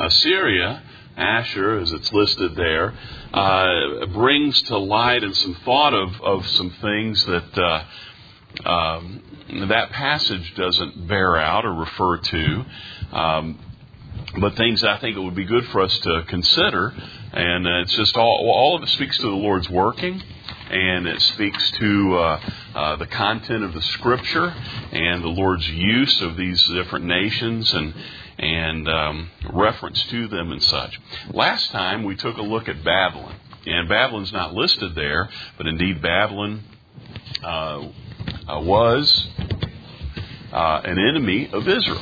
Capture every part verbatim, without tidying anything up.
Assyria, Ashur, as it's listed there, uh, brings to light and some thought of, of some things that uh, um, that passage doesn't bear out or refer to, um, but things I think it would be good for us to consider. And uh, it's just all all of it speaks to the Lord's working, and it speaks to uh, uh, the content of the Scripture and the Lord's use of these different nations and and um, reference to them and such. Last time we took a look at Babylon, and Babylon's not listed there, but indeed Babylon uh, uh, was uh, an enemy of Israel.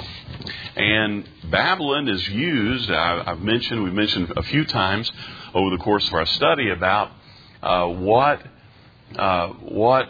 And Babylon is used, I, I've mentioned, we've mentioned a few times over the course of our study about uh, what uh, what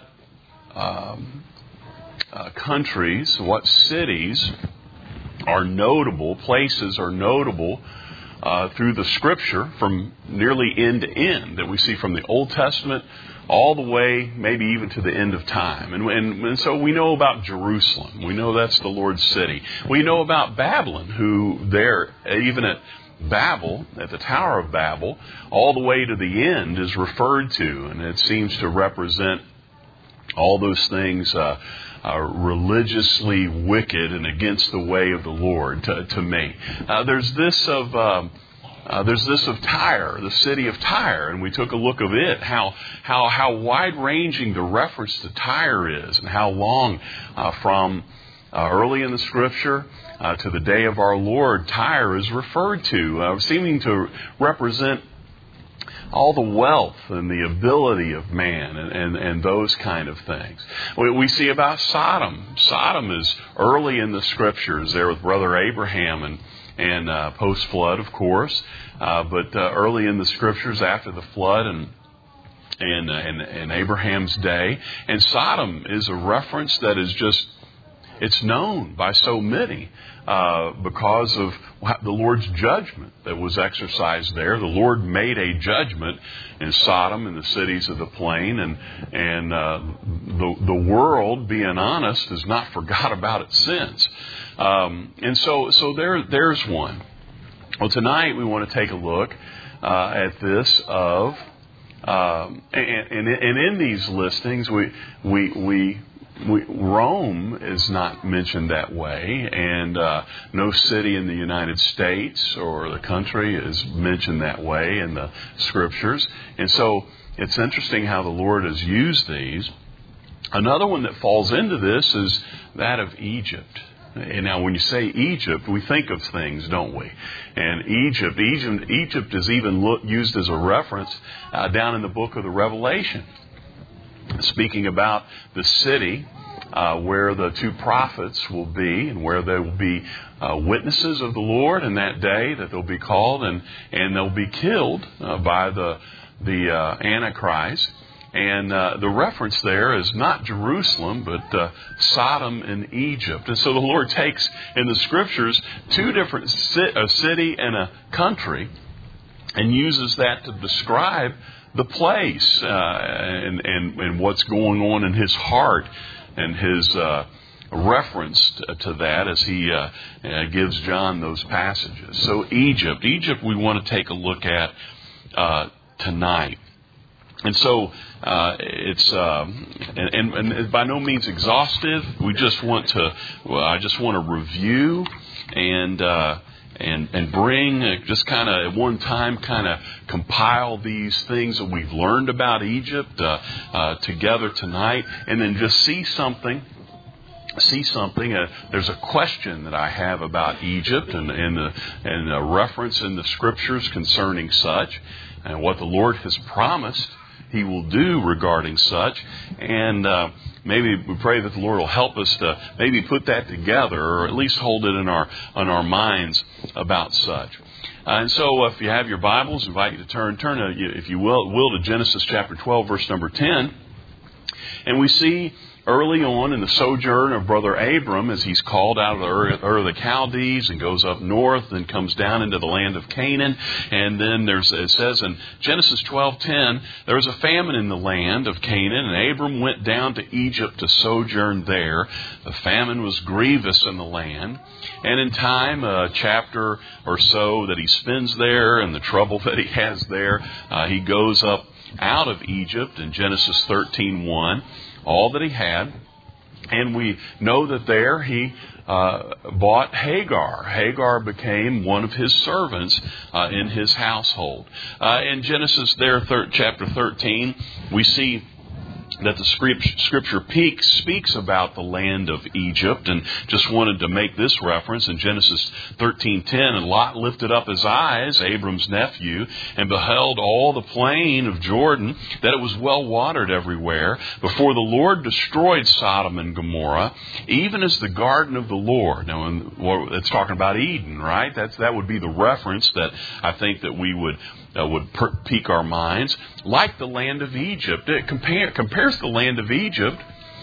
um, uh, countries, what cities are notable, places are notable uh, through the Scripture from nearly end to end that we see from the Old Testament all the way maybe even to the end of time. And, and, and so we know about Jerusalem. We know that's the Lord's city. We know about Babylon, who there, even at Babel, at the Tower of Babel, all the way to the end is referred to. And it seems to represent all those things uh, uh, religiously wicked and against the way of the Lord to, to me. Uh, there's this of... Um, Uh, there's this of Tyre, the city of Tyre, and we took a look of it, how how how wide-ranging the reference to Tyre is, and how long uh, from uh, early in the Scripture uh, to the day of our Lord, Tyre is referred to, uh, seeming to represent all the wealth and the ability of man and, and, and those kind of things. We, we see about Sodom. Sodom is early in the Scriptures there with Brother Abraham and And uh, post-flood, of course, uh, but uh, early in the Scriptures after the flood and and, uh, and and Abraham's day. And Sodom is a reference that is just, it's known by so many uh, because of the Lord's judgment that was exercised there. The Lord made a judgment in Sodom and the cities of the plain, and and uh, the the world, being honest, has not forgot about it since. Um, and so, so there, there's one. Well, tonight we want to take a look uh, at this of, um, and, and, and in these listings, we, we, we, we, Rome is not mentioned that way, and uh, no city in the United States or the country is mentioned that way in the Scriptures. And so, it's interesting how the Lord has used these. Another one that falls into this is that of Egypt. And now, when you say Egypt, we think of things, don't we? And Egypt, Egypt, Egypt is even look, used as a reference uh, down in the book of the Revelation, speaking about the city uh, where the two prophets will be, and where there will be uh, witnesses of the Lord in that day that they'll be called, and and they'll be killed uh, by the the uh, Antichrist. And uh, the reference there is not Jerusalem, but uh, Sodom and Egypt. And so the Lord takes in the Scriptures two different ci- a city and a country, and uses that to describe the place uh, and, and and what's going on in His heart and His uh, reference to that as He uh, uh, gives John those passages. So Egypt, Egypt, we want to take a look at uh, tonight. And so uh, it's um, and, and, and by no means exhaustive. We just want to. Well, I just want to review and uh, and and bring uh, just kind of at one time kind of compile these things that we've learned about Egypt uh, uh, together tonight, and then just see something. See something. Uh, there's a question that I have about Egypt and and, uh, and a reference in the Scriptures concerning such, and what the Lord has promised He will do regarding such, and uh, maybe we pray that the Lord will help us to maybe put that together, or at least hold it in our in our minds about such. Uh, and so, if you have your Bibles, I invite you to turn turn to, if you will, will to Genesis chapter twelve, verse number ten, and we see early on in the sojourn of Brother Abram, as he's called out of the Ur, Ur of the Chaldees and goes up north and comes down into the land of Canaan. And then there's, it says in Genesis twelve ten, there was a famine in the land of Canaan, and Abram went down to Egypt to sojourn there. The famine was grievous in the land. And in time, a chapter or so that he spends there and the trouble that he has there, uh, he goes up out of Egypt in Genesis thirteen one, all that he had. And we know that there he uh, bought Hagar. Hagar became one of his servants uh, in his household. Uh, in Genesis there, thir- chapter thirteen, we see that the scripture speaks about the land of Egypt, and just wanted to make this reference in Genesis thirteen ten. And Lot lifted up his eyes, Abram's nephew, and beheld all the plain of Jordan, that it was well watered everywhere, before the Lord destroyed Sodom and Gomorrah, even as the garden of the Lord. Now, it's talking about Eden, right? That's that would be the reference that I think that we would Uh, would per- pique our minds, like the land of Egypt. It compare, compares the land of Egypt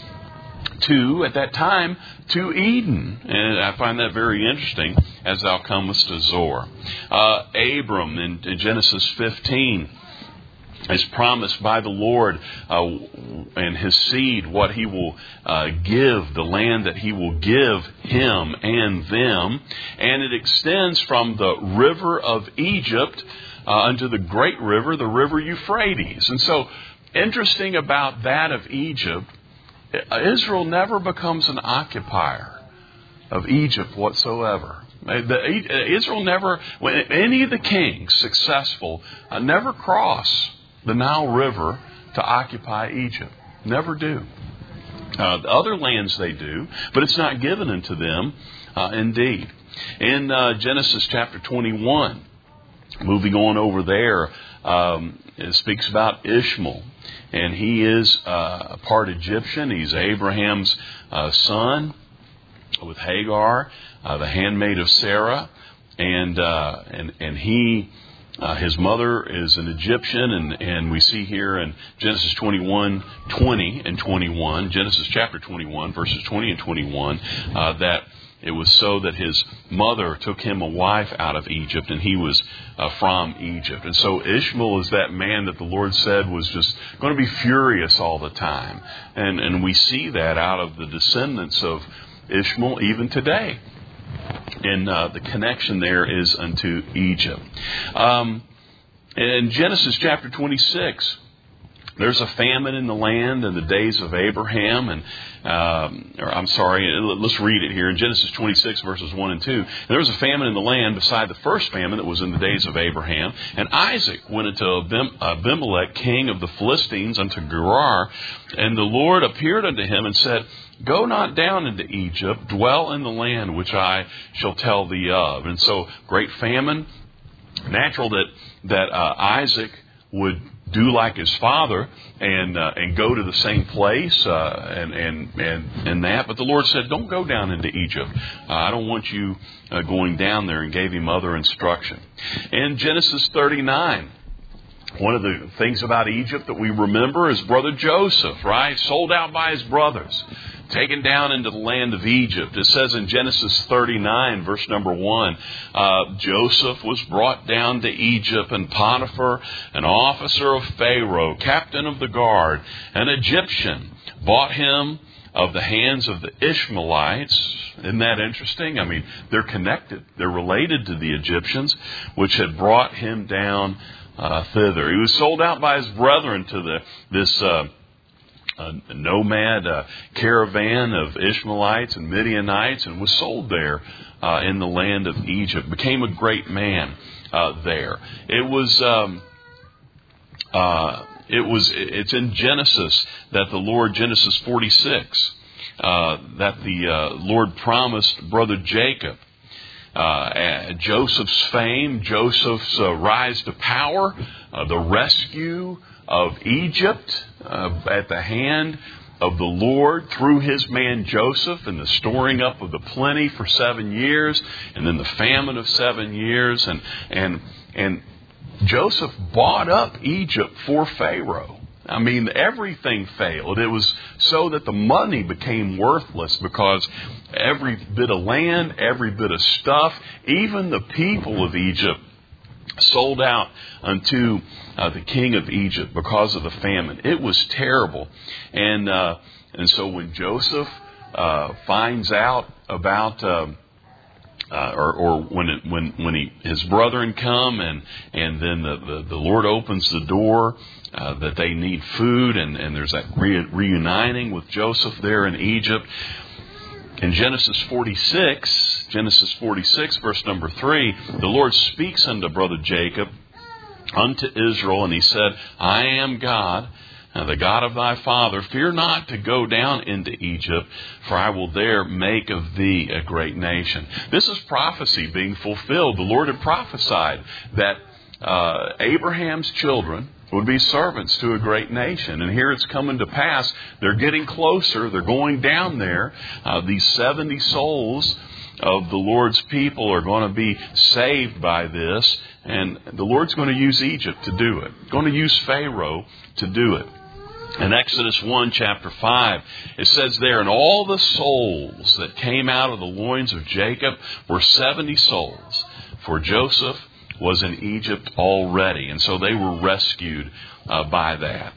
to, at that time, to Eden. And I find that very interesting, as thou comest to Zoar. Uh, Abram in, in Genesis fifteen is promised by the Lord uh, and his seed what he will uh, give, the land that he will give him and them. And it extends from the river of Egypt Uh, unto the great river, the river Euphrates. And so, interesting about that of Egypt, Israel never becomes an occupier of Egypt whatsoever. The, Israel never, any of the kings successful, uh, never cross the Nile River to occupy Egypt. Never do. Uh, the other lands they do, but it's not given unto them uh, indeed. In uh, Genesis chapter twenty-one, moving on over there, um, it speaks about Ishmael. And he is uh, part Egyptian. He's Abraham's uh, son with Hagar, uh, the handmaid of Sarah. And uh, and and he, uh, his mother is an Egyptian. And, and we see here in Genesis twenty-one, twenty and twenty-one, Genesis chapter twenty-one, verses twenty and twenty-one, uh, that it was so that his mother took him a wife out of Egypt, and he was uh, from Egypt. And so Ishmael is that man that the Lord said was just going to be furious all the time. And, and we see that out of the descendants of Ishmael even today. And uh, the connection there is unto Egypt. Um, in Genesis chapter twenty-six, there's a famine in the land in the days of Abraham, and um, or I'm sorry, let's read it here in Genesis twenty-six, verses one and two. And there was a famine in the land beside the first famine that was in the days of Abraham. And Isaac went into Abimelech, king of the Philistines, unto Gerar, and the Lord appeared unto him and said, Go not down into Egypt, dwell in the land which I shall tell thee of. And so, great famine. Natural that that uh, Isaac would do like his father and uh, and go to the same place uh, and and and and that. But the Lord said, "Don't go down into Egypt. Uh, I don't want you uh, going down there," and gave him other instruction. In Genesis thirty-nine, one of the things about Egypt that we remember is brother Joseph, right? Sold out by his brothers, taken down into the land of Egypt. It says in Genesis thirty-nine, verse number one, uh, Joseph was brought down to Egypt, and Potiphar, an officer of Pharaoh, captain of the guard, an Egyptian, bought him of the hands of the Ishmaelites. Isn't that interesting? I mean, they're connected. They're related to the Egyptians, which had brought him down uh, thither. He was sold out by his brethren to the this uh, a nomad uh, caravan of Ishmaelites and Midianites, and was sold there uh, in the land of Egypt. Became a great man uh, there. It was. Um, uh, It was. It's in Genesis that the Lord, Genesis forty-six, uh, that the uh, Lord promised brother Jacob uh, Joseph's fame, Joseph's uh, rise to power, uh, the rescue of Egypt uh, at the hand of the Lord through his man Joseph, and the storing up of the plenty for seven years, and then the famine of seven years, and and and. Joseph bought up Egypt for Pharaoh. I mean, everything failed. It was so that the money became worthless because every bit of land, every bit of stuff, even the people of Egypt sold out unto uh, the king of Egypt because of the famine. It was terrible. And uh, and so when Joseph uh, finds out about... Uh, Uh, or, or when it, when when he his brethren come and and then the, the, the Lord opens the door uh, that they need food, and, and there's that re- reuniting with Joseph there in Egypt. In Genesis forty-six, Genesis forty-six, verse number three, the Lord speaks unto brother Jacob, unto Israel, and he said, I am God, Now, the God of thy father, fear not to go down into Egypt, for I will there make of thee a great nation. This is prophecy being fulfilled. The Lord had prophesied that uh, Abraham's children would be servants to a great nation. And here it's coming to pass. They're getting closer. They're going down there. Uh, these seventy souls of the Lord's people are going to be saved by this. And the Lord's going to use Egypt to do it. Going to use Pharaoh to do it. In Exodus one, chapter five, it says there, and all the souls that came out of the loins of Jacob were seventy souls, for Joseph was in Egypt already. And so they were rescued uh, by that.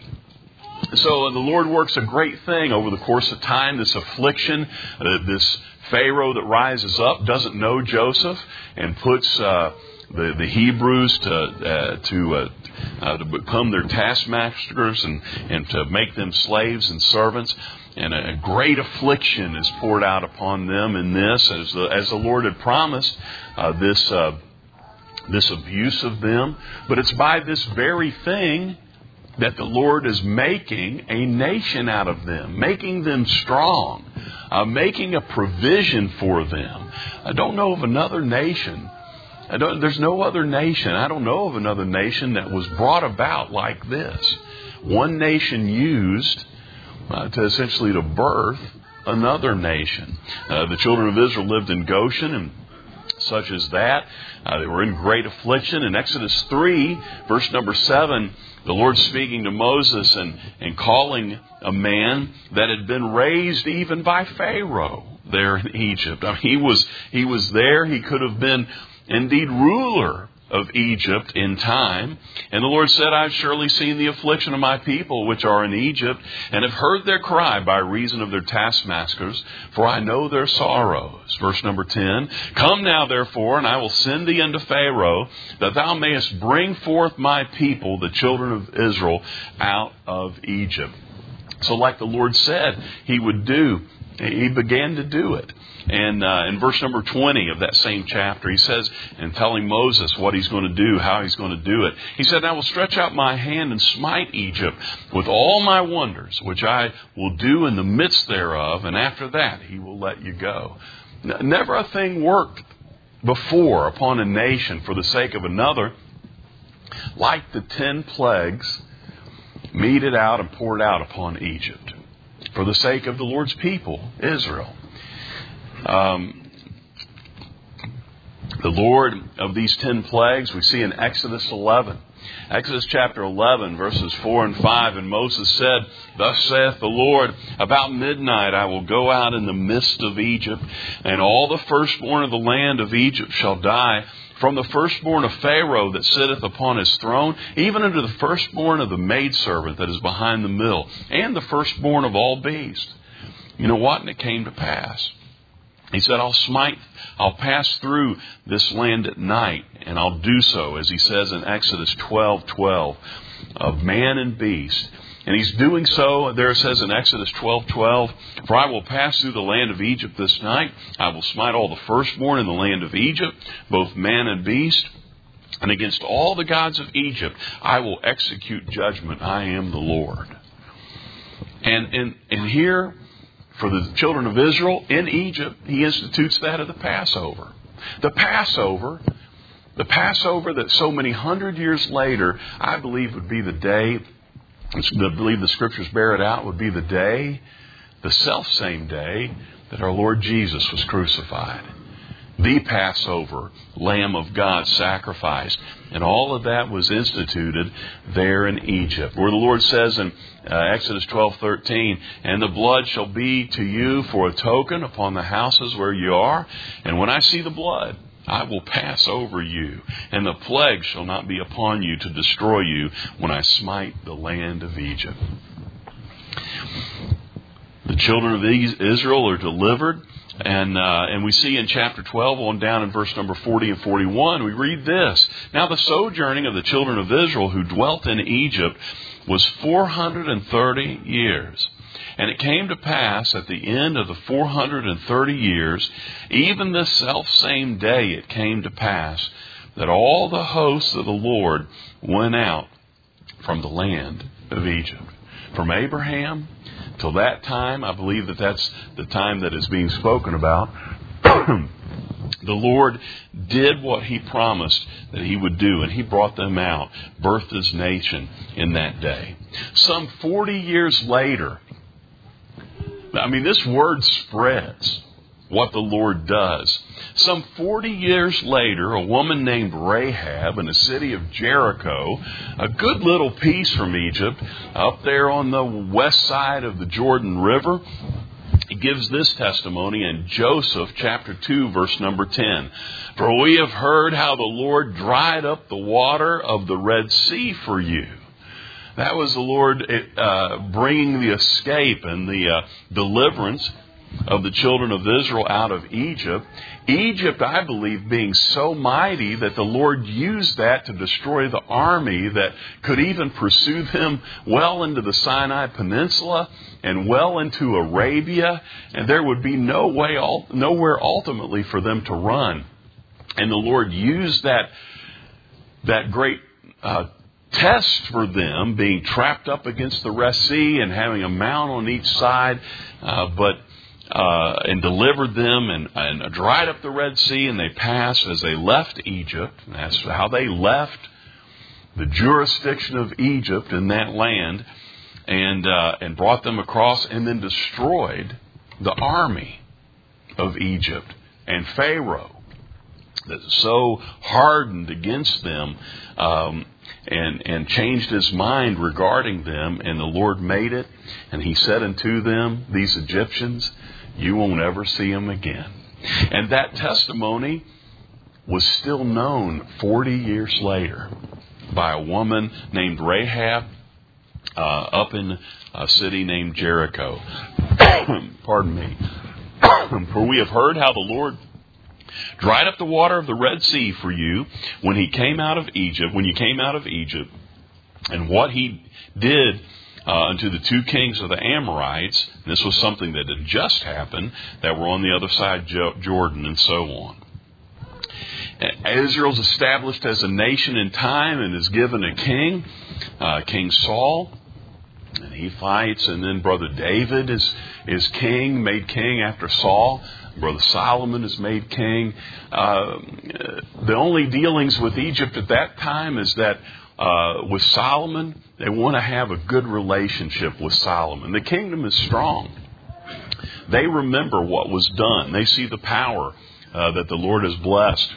So the Lord works a great thing over the course of time. This affliction, uh, this Pharaoh that rises up doesn't know Joseph and puts uh, the, the Hebrews to uh, to uh, uh, to become their taskmasters and, and to make them slaves and servants. And a great affliction is poured out upon them in this, as the, as the Lord had promised, uh, this uh, this abuse of them. But it's by this very thing that the Lord is making a nation out of them, making them strong, uh, making a provision for them. I don't know of another nation. I don't, there's no other nation. I don't know of another nation that was brought about like this. One nation used uh, to essentially to birth another nation. Uh, the children of Israel lived in Goshen and such as that. Uh, they were in great affliction. In Exodus three, verse number seven, the Lord speaking to Moses and, and calling a man that had been raised even by Pharaoh there in Egypt. I mean, he was he was there. He could have been indeed ruler of Egypt in time. And the Lord said, I've surely seen the affliction of my people which are in Egypt, and have heard their cry by reason of their taskmasters, for I know their sorrows. Verse number ten, come now therefore, and I will send thee unto Pharaoh, that thou mayest bring forth my people, the children of Israel, out of Egypt. So like the Lord said he would do, he began to do it. And uh, in verse number twenty of that same chapter, he says, and telling Moses what he's going to do, how he's going to do it. He said, I will stretch out my hand and smite Egypt with all my wonders, which I will do in the midst thereof. And after that, he will let you go. Never a thing worked before upon a nation for the sake of another like the ten plagues meted out and poured out upon Egypt for the sake of the Lord's people, Israel. Um, the Lord of these ten plagues we see in Exodus eleven. Exodus chapter eleven, verses four and five. And Moses said, thus saith the Lord, about midnight I will go out in the midst of Egypt, and all the firstborn of the land of Egypt shall die, from the firstborn of Pharaoh that sitteth upon his throne, even unto the firstborn of the maidservant that is behind the mill, and the firstborn of all beasts. You know what? And it came to pass. He said, I'll smite, I'll pass through this land at night, and I'll do so, as he says in Exodus twelve twelve, of man and beast. And he's doing so, there it says in Exodus twelve twelve, for I will pass through the land of Egypt this night. I will smite all the firstborn in the land of Egypt, both man and beast. And against all the gods of Egypt, I will execute judgment. I am the Lord. And, and, and here, for the children of Israel in Egypt, he institutes that of the Passover. The Passover, the Passover that so many hundred years later, I believe would be the day, I believe the Scriptures bear it out, would be the day, the self-same day that our Lord Jesus was crucified. the Passover, Lamb of God sacrificed. And all of that was instituted there in Egypt, where the Lord says in uh, Exodus twelve thirteen, "And the blood shall be to you for a token upon the houses where you are. And when I see the blood, I will pass over you, and the plague shall not be upon you to destroy you when I smite the land of Egypt." The children of Israel are delivered. And uh, and we see in chapter twelve, on down in verse number forty and forty-one, we read this. "Now the sojourning of the children of Israel who dwelt in Egypt was four hundred and thirty years. And it came to pass at the end of the four hundred and thirty years, even this selfsame day it came to pass, that all the hosts of the Lord went out from the land of Egypt." From Abraham till that time, I believe that that's the time that is being spoken about. The Lord did what He promised that He would do, and He brought them out, birthed His nation in that day. Some forty years later, I mean, this word spreads what the Lord does. Some forty years later, a woman named Rahab in the city of Jericho, a good little piece from Egypt, up there on the west side of the Jordan River, gives this testimony in Joseph chapter two, verse number ten. "For we have heard how the Lord dried up the water of the Red Sea for you." That was the Lord uh, bringing the escape and the uh, deliverance of the children of Israel out of Egypt. Egypt, I believe, being so mighty that the Lord used that to destroy the army that could even pursue them well into the Sinai Peninsula and well into Arabia, and there would be no way, nowhere ultimately for them to run. And the Lord used that that great uh, test for them, being trapped up against the Red Sea and having a mount on each side, uh, but Uh, and delivered them and, and dried up the Red Sea, and they passed as they left Egypt. And that's how they left the jurisdiction of Egypt in that land, and uh, and brought them across, and then destroyed the army of Egypt and Pharaoh that so hardened against them um, and and changed his mind regarding them. And the Lord made it, and He said unto them, these Egyptians, you won't ever see them again. And that testimony was still known forty years later by a woman named Rahab uh, up in a city named Jericho. Pardon me. "For we have heard how the Lord dried up the water of the Red Sea for you when He came out of Egypt, when you came out of Egypt, and what He did Uh, unto the two kings of the Amorites." And this was something that had just happened, that were on the other side of Jordan, and so on. Israel's established as a nation in time and is given a king, uh, King Saul, and he fights. And then Brother David is is king, made king after Saul. Brother Solomon is made king. Uh, the only dealings with Egypt at that time is that Uh, with Solomon, they want to have a good relationship with Solomon. The kingdom is strong. They remember what was done. They see the power uh, that the Lord has blessed.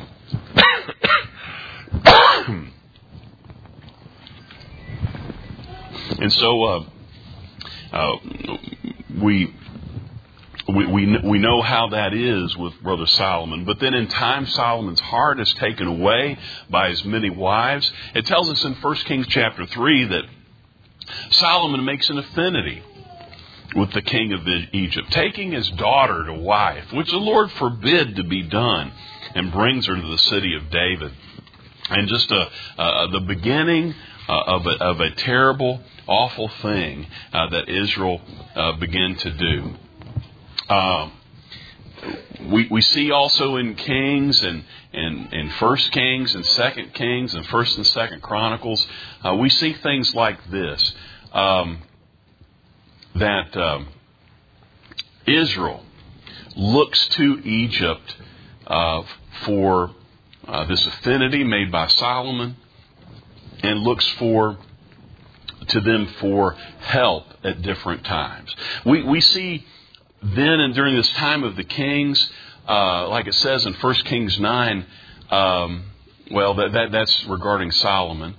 And so uh, uh, we... We, we we know how that is with Brother Solomon. But then in time, Solomon's heart is taken away by his many wives. It tells us in First Kings chapter three that Solomon makes an affinity with the king of Egypt, taking his daughter to wife, which the Lord forbid to be done, and brings her to the city of David. And just a, uh, the beginning uh, of, a, of a terrible, awful thing uh, that Israel uh, began to do. Uh, we we see also in Kings and and in First Kings and Second Kings and First and Second Chronicles, uh, we see things like this: um, that um, Israel looks to Egypt uh, for uh, this affinity made by Solomon, and looks for to them for help at different times. We we see. Then and during this time of the kings, uh, like it says in First Kings nine, um, well, that, that that's regarding Solomon,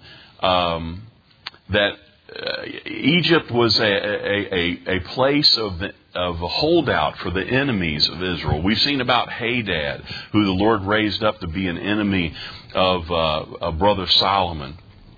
um, that uh, Egypt was a, a, a, a place of the, of a holdout for the enemies of Israel. We've seen about Hadad, who the Lord raised up to be an enemy of, uh, of brother Solomon.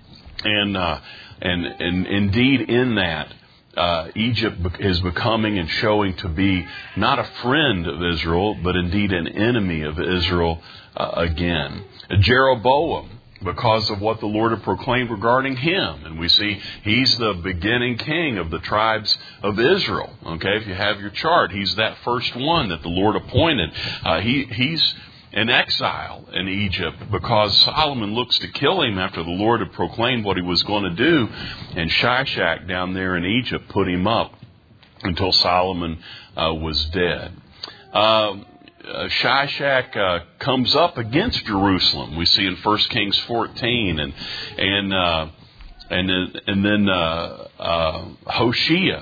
And, uh, and, and indeed in that, uh, Egypt is becoming and showing to be not a friend of Israel, but indeed an enemy of Israel uh, again. Jeroboam, because of what the Lord had proclaimed regarding him. And we see he's the beginning king of the tribes of Israel. Okay, if you have your chart, he's that first one that the Lord appointed. Uh, he, he's in exile in Egypt because Solomon looks to kill him after the Lord had proclaimed what he was going to do. And Shishak down there in Egypt put him up until Solomon uh, was dead. Uh, Uh, Shishak uh, comes up against Jerusalem. We see in First Kings fourteen, and and uh, and and then uh, uh, Hoshea,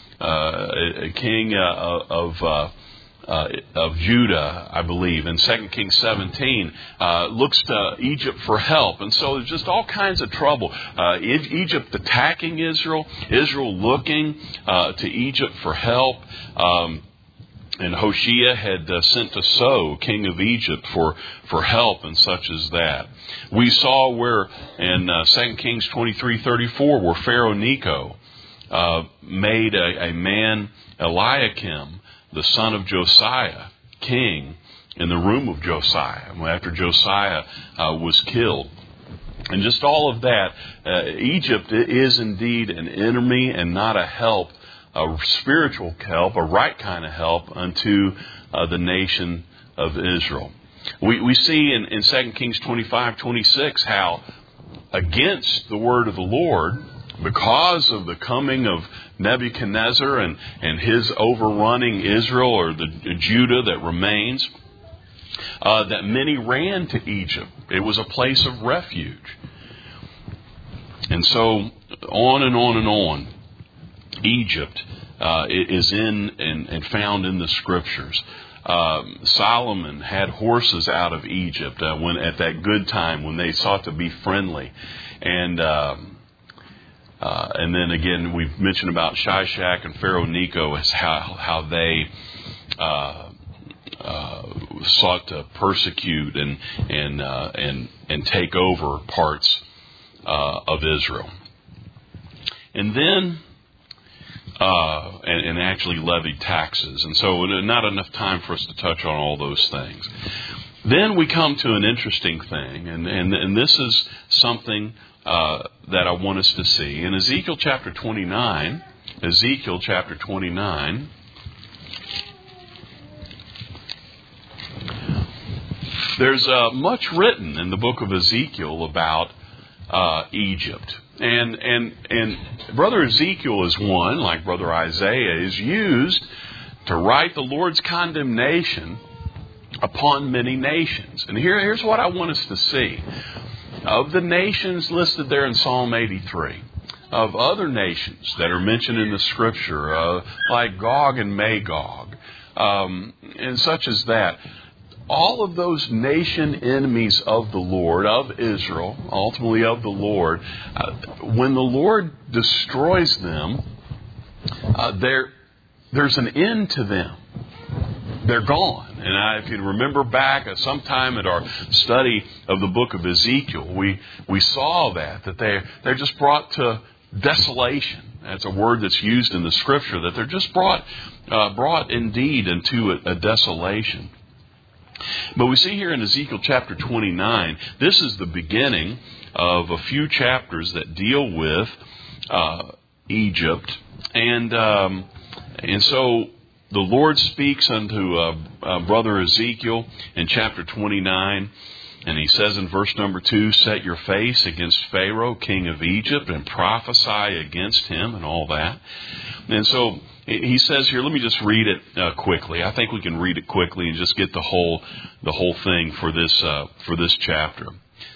uh, a king uh, of uh, uh, of Judah, I believe, in Second Kings seventeen, uh, looks to Egypt for help, and so there's just all kinds of trouble. Uh, Egypt attacking Israel, Israel looking uh, to Egypt for help. Um, And Hoshea had uh, sent to So, king of Egypt, for, for help and such as that. We saw where in uh, Second Kings twenty-three thirty-four, where Pharaoh Necho uh, made a, a man, Eliakim, the son of Josiah, king in the room of Josiah, after Josiah uh, was killed. And just all of that, uh, Egypt is indeed an enemy and not a help, a spiritual help, a right kind of help unto uh, the nation of Israel. We, we see in, in Second Kings twenty-five twenty-six how against the word of the Lord, because of the coming of Nebuchadnezzar and, and his overrunning Israel, or the, the Judah that remains, uh, that many ran to Egypt. It was a place of refuge. And so on and on and on. Egypt uh, is in and, and found in the Scriptures. Um, Solomon had horses out of Egypt uh, when at that good time when they sought to be friendly, and um, uh, and then again we've mentioned about Shishak and Pharaoh Necho as how how they uh, uh, sought to persecute and and uh, and and take over parts uh, of Israel, and then. Uh, and, and actually levied taxes. And so not enough time for us to touch on all those things. Then we come to an interesting thing, and, and, and this is something uh, that I want us to see. In Ezekiel chapter twenty-nine, Ezekiel chapter twenty-nine, there's uh, much written in the book of Ezekiel about uh, Egypt. And and and Brother Ezekiel is one, like Brother Isaiah, is used to write the Lord's condemnation upon many nations. And here, here's what I want us to see. Of the nations listed there in Psalm eighty-three, of other nations that are mentioned in the Scripture, uh, like Gog and Magog, um, and such as that, all of those nation enemies of the Lord, of Israel, ultimately of the Lord, uh, when the Lord destroys them, uh, there, there's an end to them. They're gone. And I, if you remember back at some time at our study of the book of Ezekiel, we, we saw that, that they, they're just brought to desolation. That's a word that's used in the Scripture, that they're just brought, uh, brought indeed into a, a desolation. But we see here in Ezekiel chapter twenty-nine, this is the beginning of a few chapters that deal with uh, Egypt. And um, and so the Lord speaks unto uh, uh, Brother Ezekiel in chapter twenty-nine. And he says in verse number two, set your face against Pharaoh, king of Egypt, and prophesy against him, and all that. And so he says here, let me just read it uh, quickly. I think we can read it quickly and just get the whole the whole thing for this uh, for this chapter.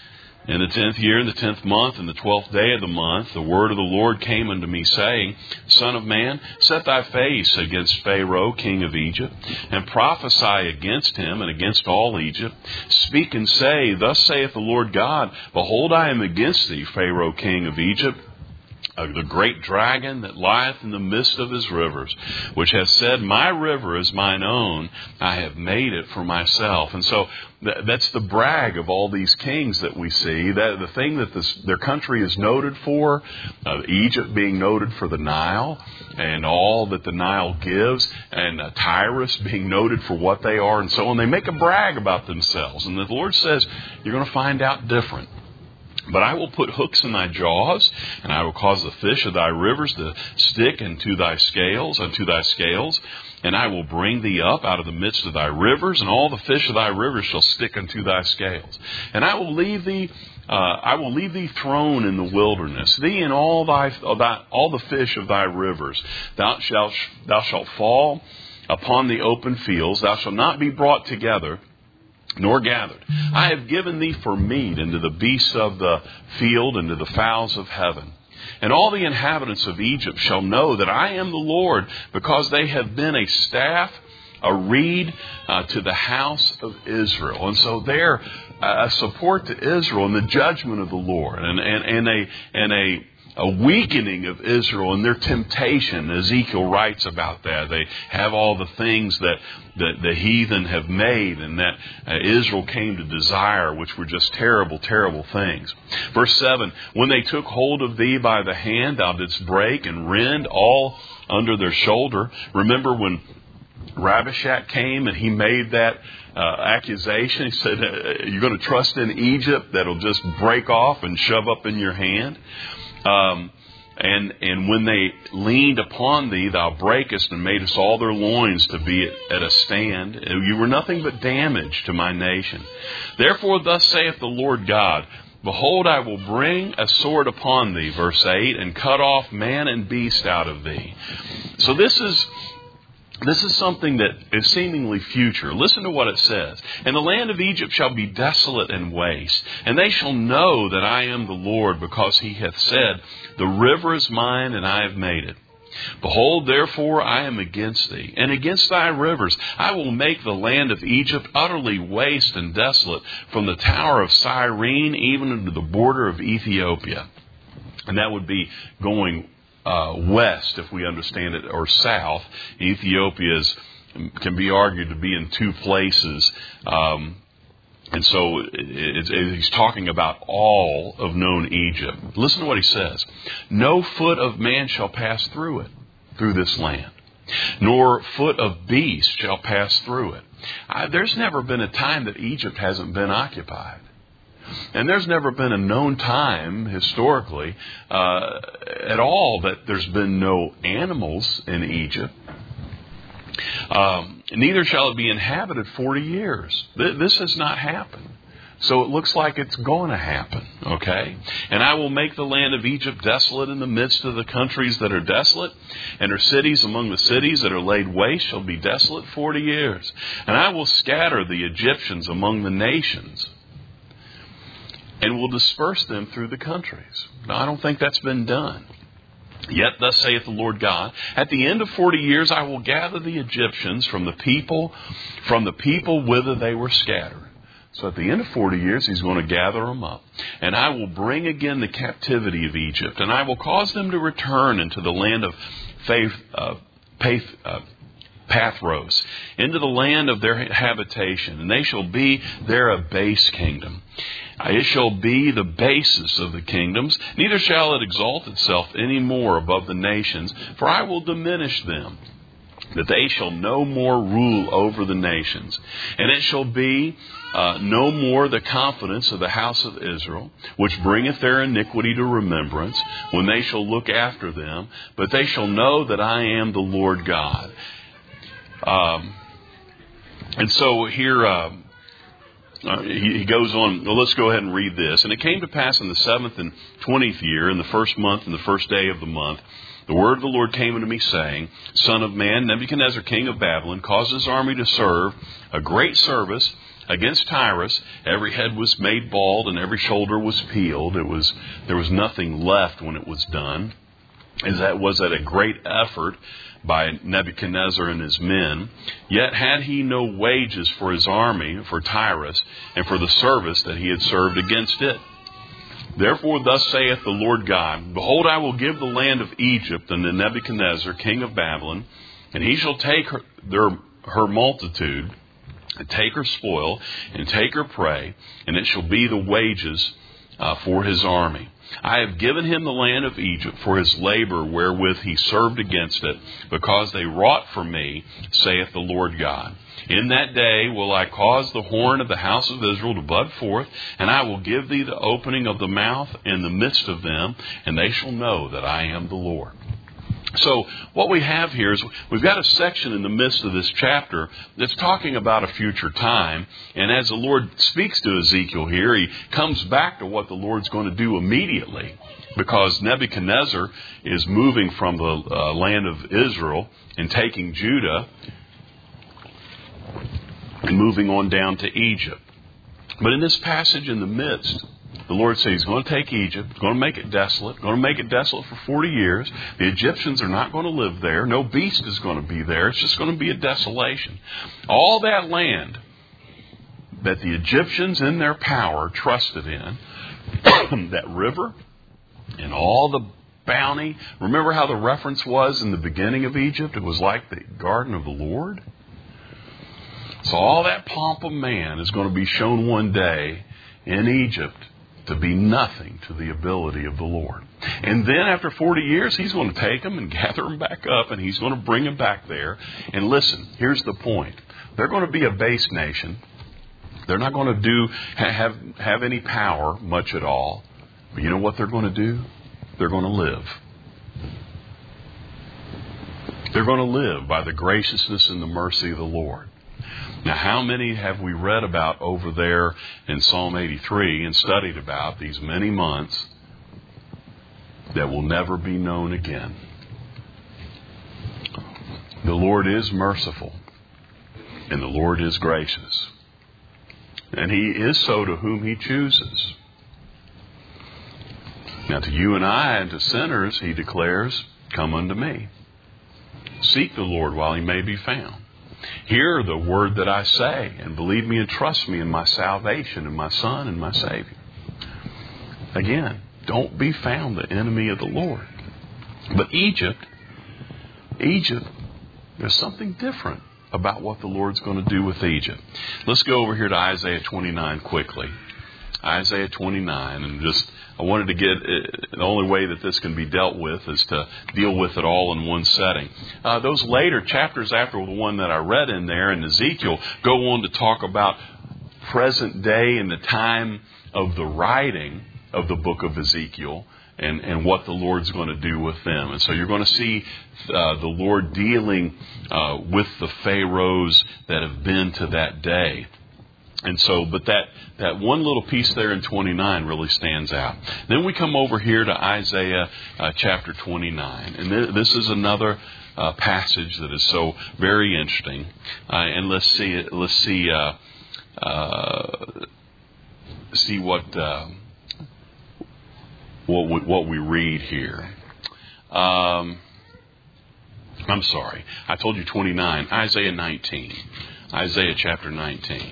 In the tenth year, in the tenth month, in the twelfth day of the month, the word of the Lord came unto me, saying, Son of man, set thy face against Pharaoh, king of Egypt, and prophesy against him and against all Egypt. Speak and say, Thus saith the Lord God, Behold, I am against thee, Pharaoh, king of Egypt, Uh, the great dragon that lieth in the midst of his rivers, which has said, My river is mine own, I have made it for myself. And so th- that's the brag of all these kings that we see. That the thing that this, their country is noted for, uh, Egypt being noted for the Nile and all that the Nile gives, and uh, Tyrus being noted for what they are, and so on. They make a brag about themselves. And the Lord says, you're going to find out different. But I will put hooks in thy jaws, and I will cause the fish of thy rivers to stick into thy scales, unto thy scales, and I will bring thee up out of the midst of thy rivers, and all the fish of thy rivers shall stick unto thy scales. And I will leave thee, uh, I will leave thee thrown in the wilderness, thee and all thy, all the fish of thy rivers. Thou shalt, thou shalt fall upon the open fields. Thou shalt not be brought together, nor gathered. I have given thee for meat unto the beasts of the field and to the fowls of heaven. And all the inhabitants of Egypt shall know that I am the Lord, because they have been a staff, a reed uh, to the house of Israel. And so they're a support to Israel in the judgment of the Lord, and, and, and a and a A weakening of Israel and their temptation. Ezekiel writes about that. They have all the things that, that the heathen have made and that uh, Israel came to desire, which were just terrible, terrible things. Verse seven, when they took hold of thee by the hand, thou didst break and rend all under their shoulder. Remember when Rabshakeh came and he made that uh, accusation? He said, uh, you're going to trust in Egypt that'll just break off and shove up in your hand? Um, and and when they leaned upon thee, thou breakest and madest all their loins to be at, at a stand. You were nothing but damage to my nation. Therefore, thus saith the Lord God, Behold, I will bring a sword upon thee, verse eight, and cut off man and beast out of thee. So this is... This is something that is seemingly future. Listen to what it says. And the land of Egypt shall be desolate and waste, and they shall know that I am the Lord, because he hath said, The river is mine, and I have made it. Behold, therefore, I am against thee, and against thy rivers. I will make the land of Egypt utterly waste and desolate, from the tower of Cyrene even unto the border of Ethiopia. And that would be going Uh, west, if we understand it, or south. Ethiopia is, can be argued to be in two places. Um, and so it, it, he's talking about all of known Egypt. Listen to what he says. No foot of man shall pass through it, through this land, nor foot of beast shall pass through it. I, there's never been a time that Egypt hasn't been occupied. And there's never been a known time, historically, uh, at all, that there's been no animals in Egypt. Um, neither shall it be inhabited forty years. Th- this has not happened. So it looks like it's going to happen, okay? And I will make the land of Egypt desolate in the midst of the countries that are desolate, and her cities among the cities that are laid waste shall be desolate forty years. And I will scatter the Egyptians among the nations, and will disperse them through the countries. Now, I don't think that's been done. Yet thus saith the Lord God, at the end of forty years I will gather the Egyptians from the people, from the people whither they were scattered. So at the end of forty years he's going to gather them up. And I will bring again the captivity of Egypt, and I will cause them to return into the land of faith, uh, faith, uh, Pathros, into the land of their habitation, and they shall be there a base kingdom. It shall be the basis of the kingdoms, neither shall it exalt itself any more above the nations, for I will diminish them, that they shall no more rule over the nations. And it shall be uh, no more the confidence of the house of Israel, which bringeth their iniquity to remembrance, when they shall look after them, but they shall know that I am the Lord God. Um, and so here uh, uh, he, he goes on. Well, let's go ahead and read this. And it came to pass in the seventh and twentieth year, in the first month and the first day of the month, the word of the Lord came unto me, saying, Son of man, Nebuchadnezzar king of Babylon caused his army to serve a great service against Tyrus, every head was made bald and every shoulder was peeled. It was, there was nothing left when it was done. As that was at a great effort by Nebuchadnezzar and his men. Yet had he no wages for his army, for Tyrus, and for the service that he had served against it. Therefore thus saith the Lord God, Behold, I will give the land of Egypt unto Nebuchadnezzar, king of Babylon, and he shall take her, their, her multitude, and take her spoil, and take her prey, and it shall be the wages uh, for his army. I have given him the land of Egypt for his labor wherewith he served against it, because they wrought for me, saith the Lord God. In that day will I cause the horn of the house of Israel to bud forth, and I will give thee the opening of the mouth in the midst of them, and they shall know that I am the Lord. So what we have here is we've got a section in the midst of this chapter that's talking about a future time. And as the Lord speaks to Ezekiel here, he comes back to what the Lord's going to do immediately, because Nebuchadnezzar is moving from the uh, land of Israel and taking Judah and moving on down to Egypt. But in this passage in the midst, the Lord says He's going to take Egypt, He's going to make it desolate, going to make it desolate for forty years. The Egyptians are not going to live there. No beast is going to be there. It's just going to be a desolation. All that land that the Egyptians in their power trusted in, that river and all the bounty. Remember how the reference was in the beginning of Egypt? It was like the garden of the Lord. So all that pomp of man is going to be shown one day in Egypt to be nothing to the ability of the Lord. And then after forty years, He's going to take them and gather them back up, and He's going to bring them back there. And listen, here's the point. They're going to be a base nation. They're not going to do have, have any power, much at all. But you know what they're going to do? They're going to live. They're going to live by the graciousness and the mercy of the Lord. Now, how many have we read about over there in Psalm eighty-three and studied about these many months that will never be known again? The Lord is merciful, and the Lord is gracious, and He is so to whom He chooses. Now, to you and I and to sinners, He declares, Come unto me. Seek the Lord while He may be found. Hear the word that I say, and believe me and trust me in my salvation and my Son and my Savior. Again, don't be found the enemy of the Lord. But Egypt, Egypt, there's something different about what the Lord's going to do with Egypt. Let's go over here to Isaiah twenty-nine quickly. Isaiah twenty-nine, and just I wanted to get the only way that this can be dealt with is to deal with it all in one setting. Uh, those later chapters after the one that I read in there in Ezekiel go on to talk about present day and the time of the writing of the book of Ezekiel and, and what the Lord's going to do with them. And so you're going to see uh, the Lord dealing uh, with the pharaohs that have been to that day. And so, but that, that one little piece there in twenty-nine really stands out. Then we come over here to Isaiah uh, chapter twenty-nine. And th- this is another uh, passage that is so very interesting. Uh, and let's see it. Let's see, uh, uh, see what, uh, what, we, what we read here. Um, I'm sorry. I told you twenty-nine. Isaiah nineteen. Isaiah chapter nineteen.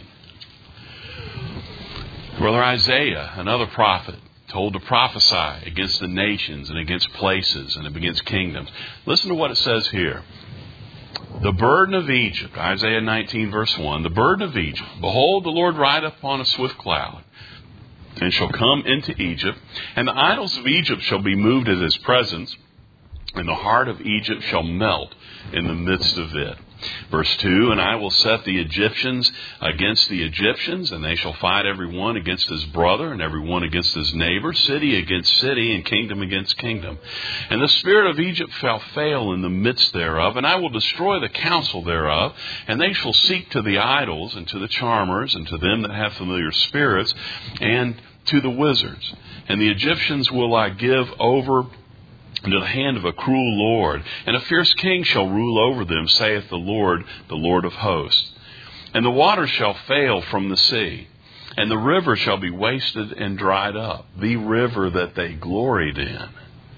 Brother Isaiah, another prophet, told to prophesy against the nations and against places and against kingdoms. Listen to what it says here. The burden of Egypt, Isaiah nineteen verse one, the burden of Egypt. Behold, the Lord rideth upon a swift cloud, and shall come into Egypt, and the idols of Egypt shall be moved at His presence, and the heart of Egypt shall melt in the midst of it. Verse two, and I will set the Egyptians against the Egyptians, and they shall fight every one against his brother, and every one against his neighbor, city against city, and kingdom against kingdom. And the spirit of Egypt shall fail in the midst thereof, and I will destroy the counsel thereof, and they shall seek to the idols, and to the charmers, and to them that have familiar spirits, and to the wizards. And the Egyptians will I give over into the hand of a cruel lord, and a fierce king shall rule over them, saith the Lord, the Lord of hosts. And the water shall fail from the sea, and the river shall be wasted and dried up, the river that they gloried in.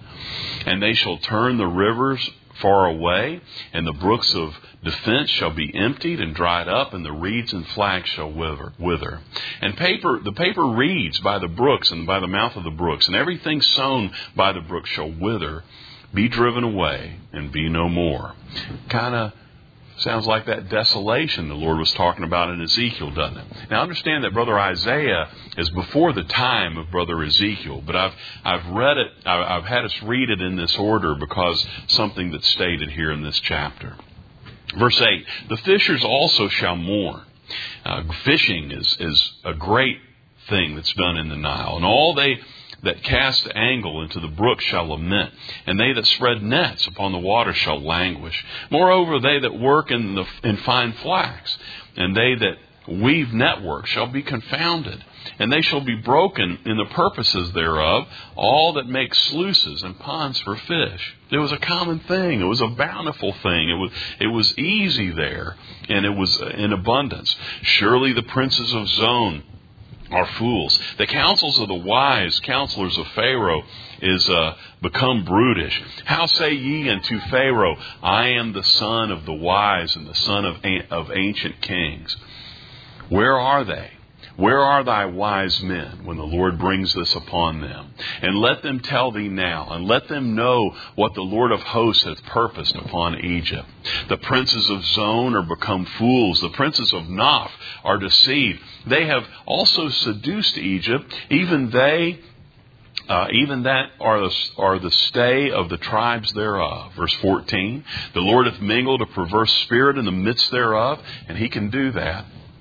And they shall turn the rivers far away, and the brooks of defense shall be emptied and dried up, and the reeds and flags shall wither. wither. And paper, the paper reeds by the brooks and by the mouth of the brooks, and everything sown by the brooks shall wither, be driven away, and be no more. Kind of sounds like that desolation the Lord was talking about in Ezekiel, doesn't it? Now understand that Brother Isaiah is before the time of Brother Ezekiel, but I've I've read it, I've had us read it in this order because something that's stated here in this chapter. Verse eight, the fishers also shall mourn. Uh, fishing is, is a great thing that's done in the Nile, and all they that cast angle into the brook shall lament, and they that spread nets upon the water shall languish. Moreover, they that work in the in fine flax, and they that weave network shall be confounded, and they shall be broken in the purposes thereof, all that make sluices and ponds for fish. It was a common thing. It was a bountiful thing. It was it was easy there, and it was in abundance. Surely the princes of Zon are fools. The counsels of the wise counselors of Pharaoh is uh, become brutish. How say ye unto Pharaoh, I am the son of the wise and the son of, of ancient kings? Where are they? Where are thy wise men when the Lord brings this upon them? And let them tell thee now, and let them know what the Lord of hosts hath purposed upon Egypt. The princes of Zon are become fools. The princes of Noph are deceived. They have also seduced Egypt, even they Uh, even that are the, are the stay of the tribes thereof. Verse fourteen, the Lord hath mingled a perverse spirit in the midst thereof, and He can do that.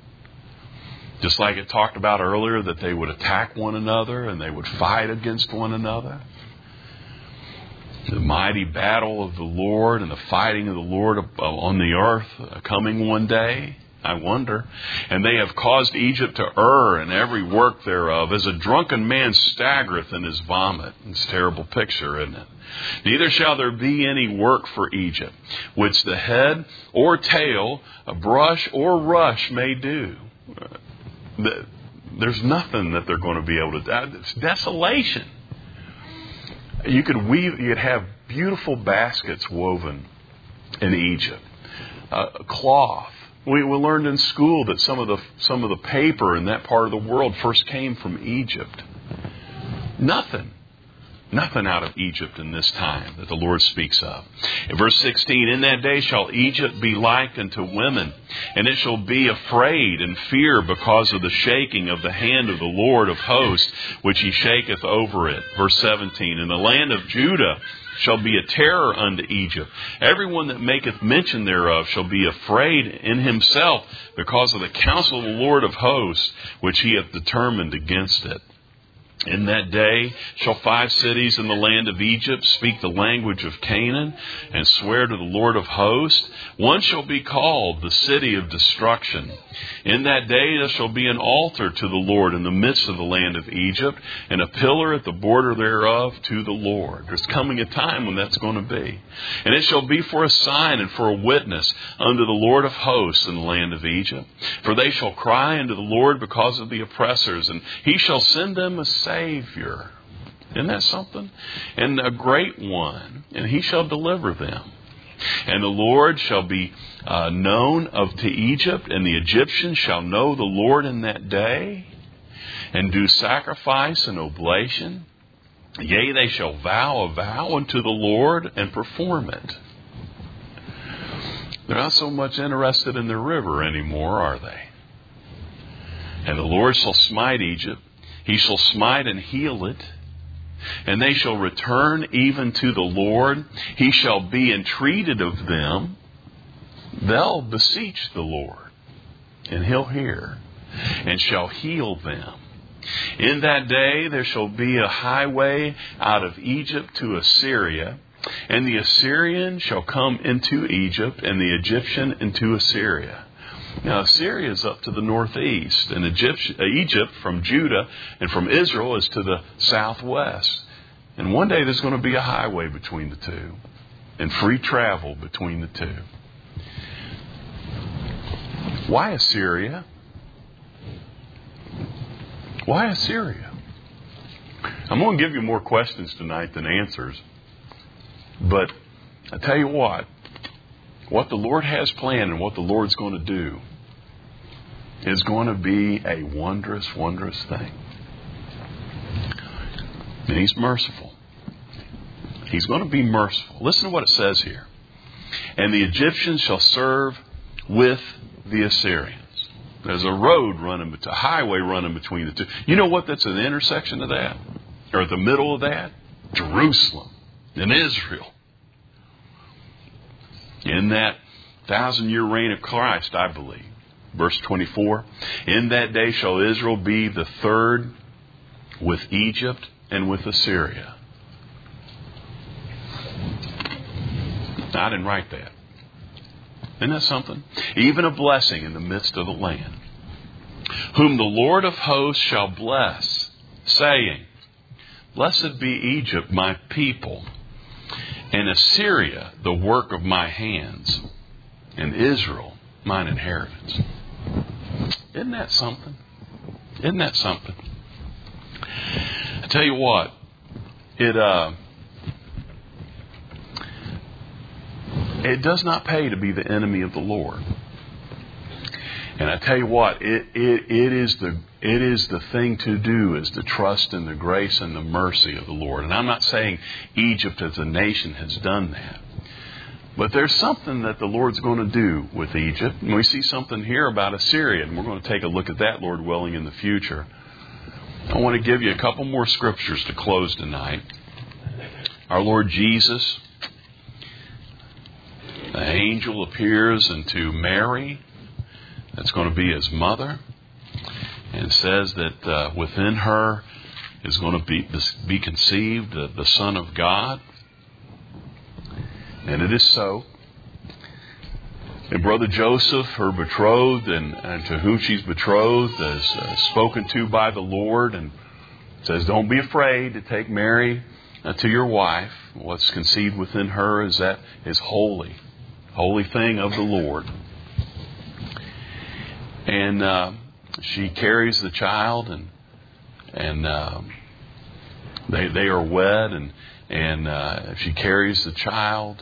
Just like it talked about earlier, that they would attack one another and they would fight against one another. The mighty battle of the Lord and the fighting of the Lord on the earth coming one day. I wonder. And they have caused Egypt to err in every work thereof, as a drunken man staggereth in his vomit. It's a terrible picture, isn't it? Neither shall there be any work for Egypt, which the head or tail, a brush or rush may do. There's nothing that they're going to be able to do. It's desolation. You could weave, you'd have beautiful baskets woven in Egypt, uh, cloth. We, we learned in school that some of the some of the paper in that part of the world first came from Egypt. Nothing. Nothing out of Egypt in this time that the Lord speaks of. In verse sixteen, in that day shall Egypt be like unto women, and it shall be afraid and fear because of the shaking of the hand of the Lord of hosts, which He shaketh over it. Verse seventeen, and the land of Judah shall be a terror unto Egypt. Everyone that maketh mention thereof shall be afraid in himself because of the counsel of the Lord of hosts, which He hath determined against it. In that day shall five cities in the land of Egypt speak the language of Canaan and swear to the Lord of hosts. One shall be called the city of destruction. In that day there shall be an altar to the Lord in the midst of the land of Egypt, and a pillar at the border thereof to the Lord. There's coming a time when that's going to be. And it shall be for a sign and for a witness unto the Lord of hosts in the land of Egypt. For they shall cry unto the Lord because of the oppressors, and He shall send them a Savior. Isn't that something? And a great one, and He shall deliver them. And the Lord shall be uh, known of to Egypt, and the Egyptians shall know the Lord in that day, and do sacrifice and oblation. Yea, they shall vow a vow unto the Lord and perform it. They're not so much interested in the river anymore, are they? And the Lord shall smite Egypt. He shall smite and heal it. And they shall return even to the Lord. He shall be entreated of them. They'll beseech the Lord, and He'll hear, and shall heal them. In that day there shall be a highway out of Egypt to Assyria, and the Assyrian shall come into Egypt, and the Egyptian into Assyria. Now, Assyria is up to the northeast, and Egypt, Egypt from Judah and from Israel is to the southwest. And one day there's going to be a highway between the two, and free travel between the two. Why Assyria? Why Assyria? I'm going to give you more questions tonight than answers. But I tell you what, what the Lord has planned and what the Lord's going to do is going to be a wondrous, wondrous thing. And He's merciful. He's going to be merciful. Listen to what it says here. And the Egyptians shall serve with the Assyrians. There's a road running, a highway running between the two. You know what that's at the intersection of that? Or at the middle of that? Jerusalem and Israel. In that thousand year reign of Christ, I believe. Verse twenty-four. In that day shall Israel be the third with Egypt and with Assyria. I didn't write that. Isn't that something? Even a blessing in the midst of the land. Whom the Lord of hosts shall bless, saying, Blessed be Egypt, my people, and Assyria, the work of my hands, and Israel, mine inheritance. Isn't that something? Isn't that something? I tell you what, it uh, it does not pay to be the enemy of the Lord. And I tell you what, it, it, it is the it is the thing to do is to trust in the grace and the mercy of the Lord. And I'm not saying Egypt as a nation has done that. But there's something that the Lord's going to do with Egypt. And we see something here about Assyria. And we're going to take a look at that, Lord willing, in the future. I want to give you a couple more scriptures to close tonight. Our Lord Jesus, the angel appears unto Mary. That's going to be his mother. And says that uh, within her is going to be, be conceived the, the Son of God. And it is so. And Brother Joseph, her betrothed, and, and to whom she's betrothed, is uh, spoken to by the Lord. And says, don't be afraid to take Mary uh, to your wife. What's conceived within her is that is holy. Holy thing of the Lord. And uh, she carries the child, and and uh, they they are wed, and and uh, she carries the child,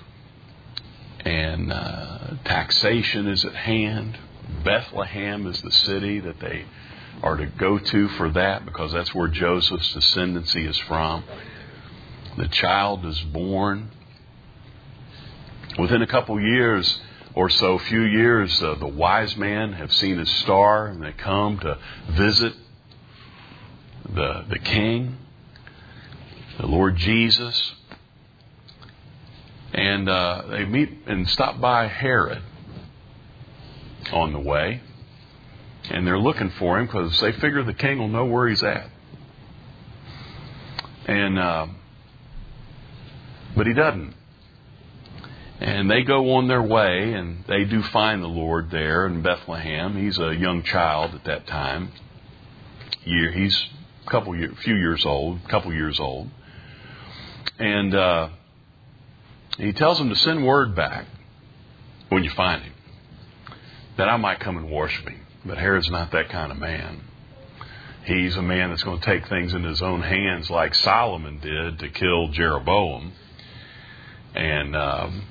and uh, taxation is at hand. Bethlehem is the city that they are to go to for that, because that's where Joseph's descendancy is from. The child is born. Within a couple years or so, few years, uh, the wise men have seen his star, and they come to visit the the King, the Lord Jesus, and uh, they meet and stop by Herod on the way, and they're looking for him because they figure the king will know where he's at, and uh, but he doesn't. And they go on their way, and they do find the Lord there in Bethlehem. He's a young child at that time. Year, he's a couple, year, few years old, couple years old, and uh, he tells them to send word back when you find him, that I might come and worship him. But Herod's not that kind of man. He's a man that's going to take things in his own hands, like Solomon did to kill Jeroboam, and um,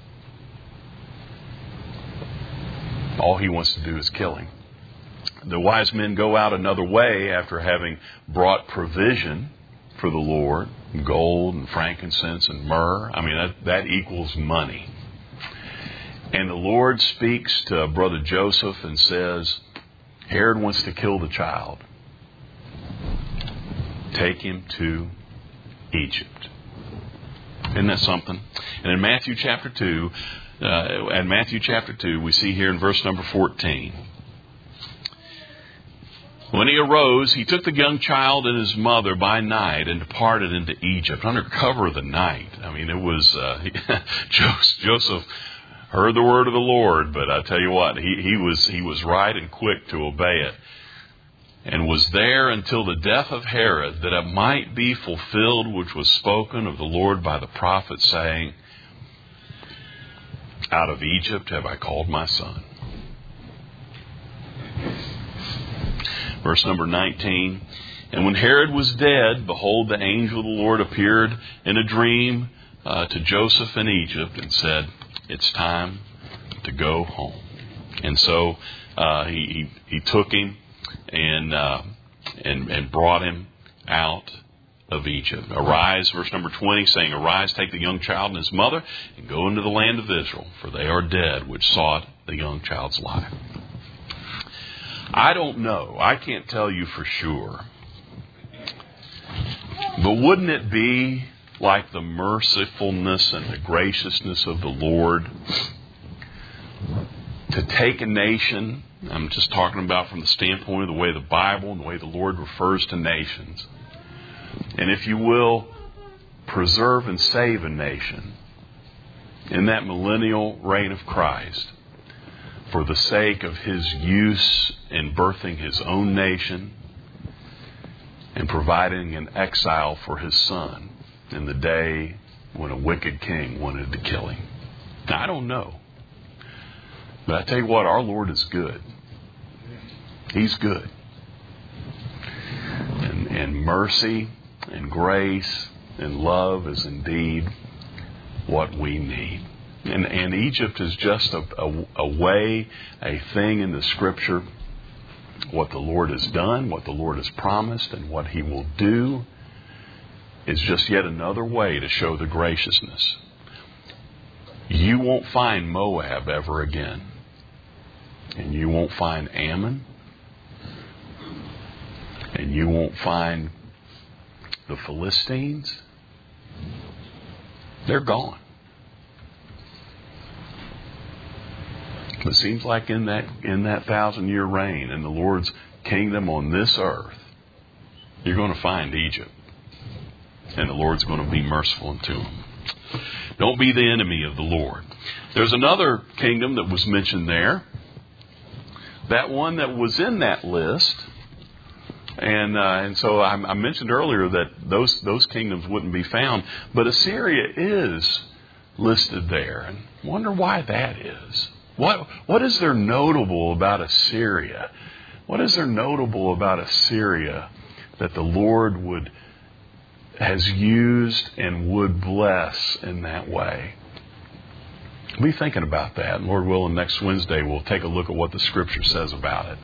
all he wants to do is kill him. The wise men go out another way after having brought provision for the Lord, gold and frankincense and myrrh. I mean, that, that equals money. And the Lord speaks to Brother Joseph and says, Herod wants to kill the child. Take him to Egypt. Isn't that something? And in Matthew chapter two, Uh, in Matthew chapter two, we see here in verse number fourteen. When he arose, he took the young child and his mother by night and departed into Egypt, under cover of the night. I mean, it was, uh, Joseph heard the word of the Lord, but I tell you what, he, he was, he was right and quick to obey it. And was there until the death of Herod, that it might be fulfilled which was spoken of the Lord by the prophet, saying, Out of Egypt have I called my son. Verse number nineteen. And when Herod was dead, behold, the angel of the Lord appeared in a dream uh, to Joseph in Egypt and said, it's time to go home. And so uh, he, he he took him and uh, and and brought him out of Egypt. Arise, verse number twenty, saying, Arise, take the young child and his mother, and go into the land of Israel, for they are dead which sought the young child's life. I don't know. I can't tell you for sure. But wouldn't it be like the mercifulness and the graciousness of the Lord to take a nation, I'm just talking about from the standpoint of the way the Bible and the way the Lord refers to nations, and if you will, preserve and save a nation in that millennial reign of Christ for the sake of His use in birthing His own nation and providing an exile for His Son in the day when a wicked king wanted to kill Him. Now, I don't know. But I tell you what, our Lord is good. He's good. And, and mercy and grace and love is indeed what we need. And, and Egypt is just a, a, a way, a thing in the Scripture. What the Lord has done, what the Lord has promised, and what He will do is just yet another way to show the graciousness. You won't find Moab ever again. And you won't find Ammon. And you won't find the Philistines. They're gone. It seems like in that in that thousand year reign in the Lord's kingdom on this earth, you're going to find Egypt. And the Lord's going to be merciful unto them. Don't be the enemy of the Lord. There's another kingdom that was mentioned there. That one that was in that list. And uh, and so I, I mentioned earlier that those those kingdoms wouldn't be found. But Assyria is listed there. And wonder why that is. What what is there notable about Assyria? What is there notable about Assyria that the Lord would has used and would bless in that way? Be thinking about that. And Lord willing, next Wednesday we'll take a look at what the Scripture says about it.